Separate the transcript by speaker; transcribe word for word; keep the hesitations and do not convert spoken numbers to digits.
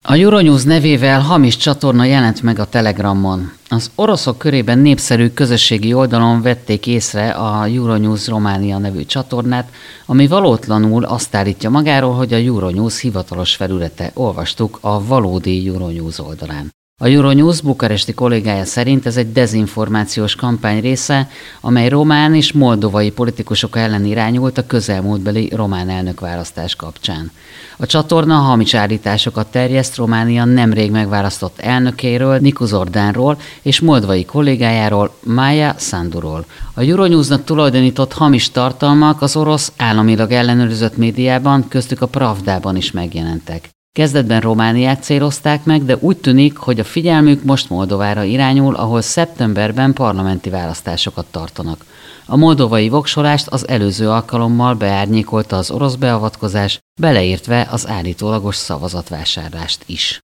Speaker 1: A Euronews nevével hamis csatorna jelent meg a Telegramon. Az oroszok körében népszerű közösségi oldalon vették észre a Euronews Románia nevű csatornát, ami valótlanul azt állítja magáról, hogy a Euronews hivatalos felülete, olvastuk a valódi Euronews oldalán. A Euronews bukaresti kollégája szerint ez egy dezinformációs kampány része, amely román és moldovai politikusok ellen irányult a közelmúltbeli román elnökválasztás kapcsán. A csatorna hamis állításokat terjeszt Románia nemrég megválasztott elnökéről, Nicu Zordánról és moldovai kollégájáról, Maia Sanduról. A Euronewsnak tulajdonított hamis tartalmak az orosz államilag ellenőrzött médiában, köztük a Pravdában is megjelentek. Kezdetben Romániát célozták meg, de úgy tűnik, hogy a figyelmük most Moldovára irányul, ahol szeptemberben parlamenti választásokat tartanak. A moldovai voksolást az előző alkalommal beárnyékolta az orosz beavatkozás, beleértve az állítólagos szavazatvásárlást is.